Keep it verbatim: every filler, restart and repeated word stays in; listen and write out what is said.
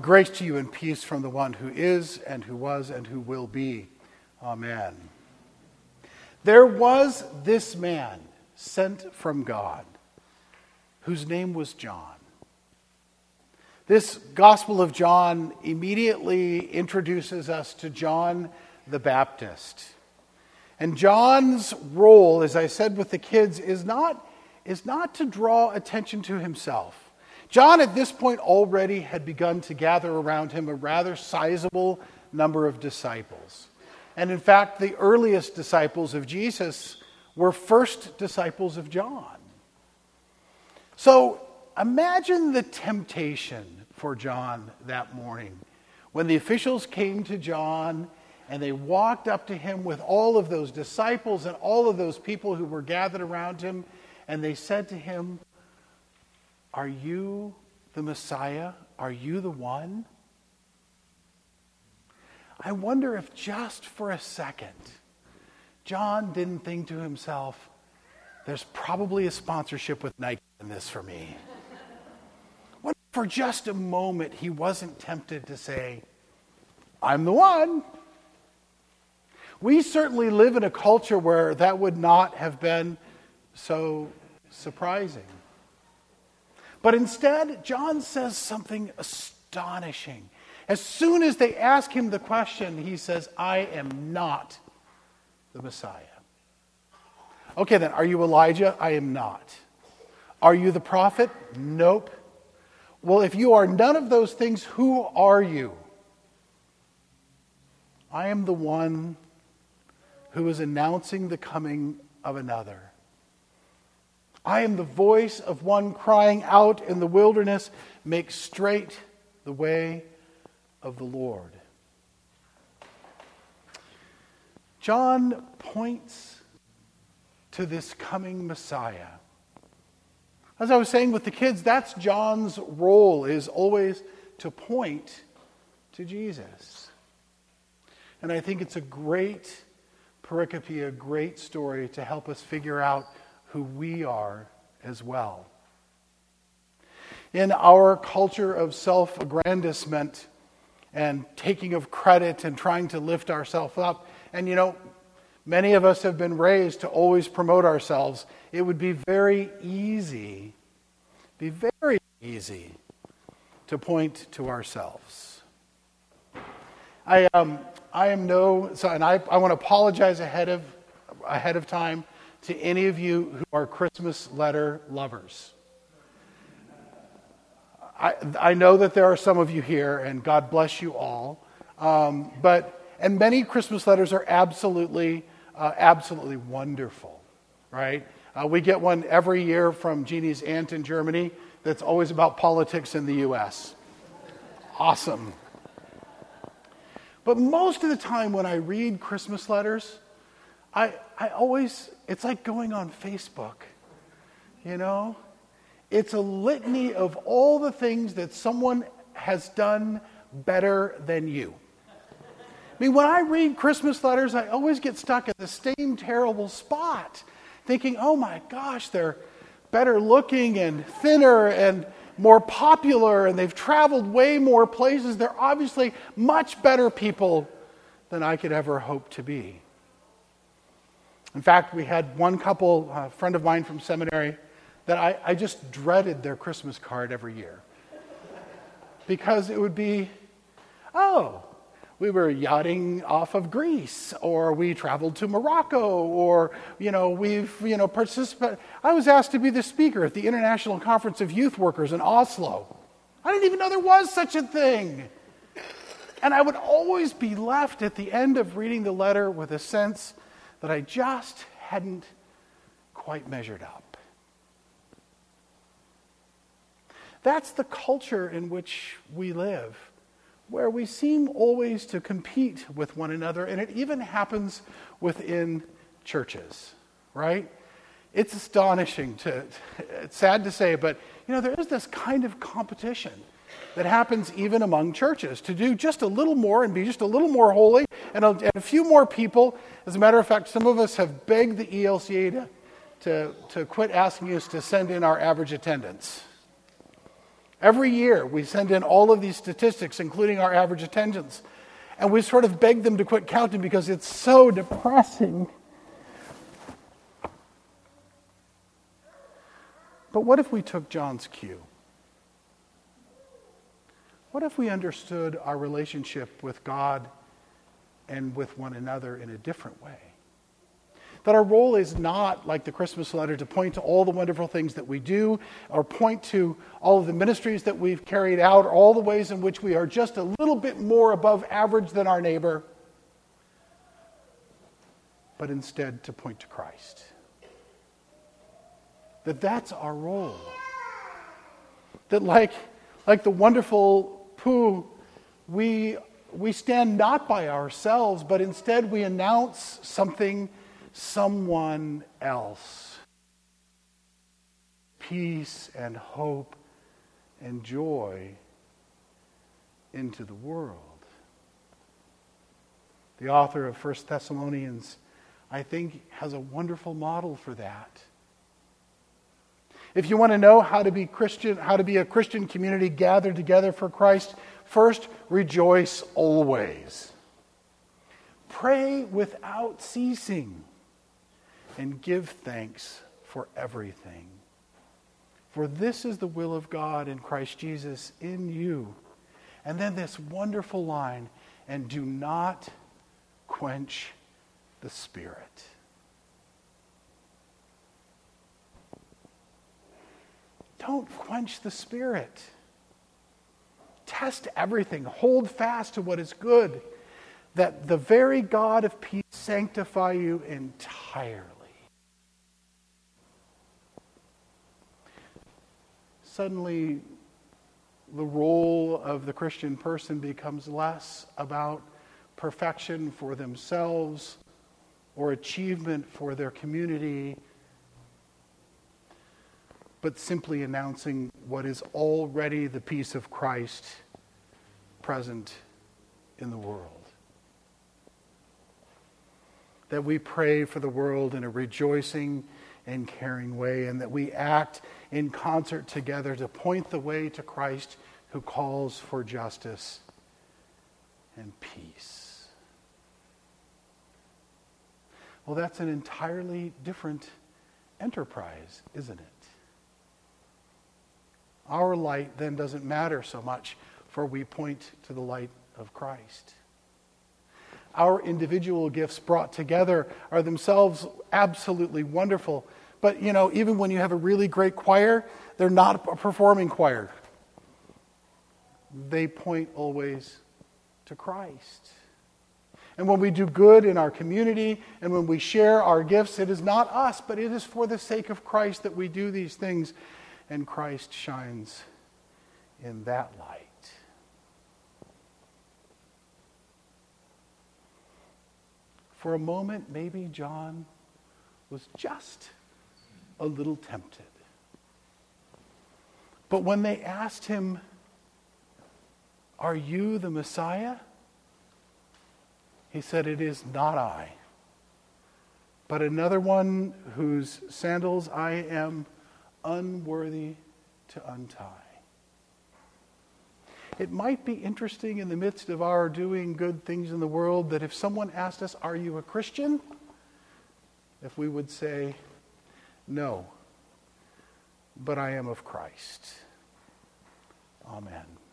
Grace to you and peace from the one who is and who was and who will be. Amen. There was this man sent from God whose name was John. This Gospel of John immediately introduces us to John the Baptist. And John's role, as I said with the kids, is not, is not to draw attention to himself. John at this point already had begun to gather around him a rather sizable number of disciples. And in fact, the earliest disciples of Jesus were first disciples of John. So imagine the temptation for John that morning when the officials came to John and they walked up to him with all of those disciples and all of those people who were gathered around him, and they said to him, "Are you the Messiah? Are you the one?" I wonder if just for a second, John didn't think to himself, there's probably a sponsorship with Nike in this for me. What if for just a moment he wasn't tempted to say, "I'm the one"? We certainly live in a culture where that would not have been so surprising. But instead, John says something astonishing. As soon as they ask him the question, he says, "I am not the Messiah." Okay then, are you Elijah? I am not. Are you the prophet? Nope. Well, if you are none of those things, who are you? I am the one who is announcing the coming of another. I am the voice of one crying out in the wilderness, "Make straight the way of the Lord." John points to this coming Messiah. As I was saying with the kids, that's John's role, is always to point to Jesus. And I think it's a great pericope, a great story to help us figure out who we are as well. In our culture of self-aggrandizement and taking of credit and trying to lift ourselves up, and you know, many of us have been raised to always promote ourselves, it would be very easy, be very easy to point to ourselves. I um I am no, so, and I, I want to apologize ahead of ahead of time to any of you who are Christmas letter lovers. I, I know that there are some of you here, and God bless you all. Um, but and many Christmas letters are absolutely, uh, absolutely wonderful, right? Uh, we get one every year from Jeannie's aunt in Germany that's always about politics in the U S Awesome. But most of the time when I read Christmas letters, I I always, it's like going on Facebook, you know? It's a litany of all the things that someone has done better than you. I mean, when I read Christmas letters, I always get stuck at the same terrible spot, thinking, oh my gosh, they're better looking and thinner and more popular, and they've traveled way more places. They're obviously much better people than I could ever hope to be. In fact, we had one couple, a friend of mine from seminary, that I, I just dreaded their Christmas card every year. Because it would be, oh, we were yachting off of Greece, or we traveled to Morocco, or, you know, we've, you know, participated. I was asked to be the speaker at the International Conference of Youth Workers in Oslo. I didn't even know there was such a thing. And I would always be left at the end of reading the letter with a sense that I just hadn't quite measured up. That's the culture in which we live, where we seem always to compete with one another, and it even happens within churches, right? It's astonishing to, it's sad to say, but you know, there is this kind of competition that happens even among churches to do just a little more and be just a little more holy, and a, and a few more people. As a matter of fact, some of us have begged the E L C A to, to, to quit asking us to send in our average attendance. Every year, we send in all of these statistics, including our average attendance. And we sort of beg them to quit counting because it's so depressing. But what if we took John's cue? What if we understood our relationship with God and with one another in a different way? That our role is not, like the Christmas letter, to point to all the wonderful things that we do, or point to all of the ministries that we've carried out, or all the ways in which we are just a little bit more above average than our neighbor, but instead to point to Christ. That that's our role. That like, like the wonderful Pooh, we, we stand not by ourselves, but instead we announce something, someone else. Peace and hope and joy into the world. The author of First Thessalonians, I think, has a wonderful model for that. If you want to know how to be Christian, how to be a Christian community gathered together for Christ, first, rejoice always. Pray without ceasing. And give thanks for everything. For this is the will of God in Christ Jesus in you. And then this wonderful line, and do not quench the Spirit. Don't quench the Spirit. Test everything. Hold fast to what is good, that the very God of peace sanctify you entirely. Suddenly, the role of the Christian person becomes less about perfection for themselves or achievement for their community, but simply announcing what is already the peace of Christ present in the world. That we pray for the world in a rejoicing and caring way, and that we act in concert together to point the way to Christ, who calls for justice and peace. Well, that's an entirely different enterprise, isn't it? Our light then doesn't matter so much, for we point to the light of Christ. Our individual gifts brought together are themselves absolutely wonderful. But, you know, even when you have a really great choir, they're not a performing choir. They point always to Christ. And when we do good in our community and when we share our gifts, it is not us, but it is for the sake of Christ that we do these things. And Christ shines in that light. For a moment, maybe John was just a little tempted. But when they asked him, "Are you the Messiah?" he said, "It is not I, but another one whose sandals I am unworthy to untie." It might be interesting in the midst of our doing good things in the world that if someone asked us, "Are you a Christian?" if we would say, "No, but I am of Christ." Amen.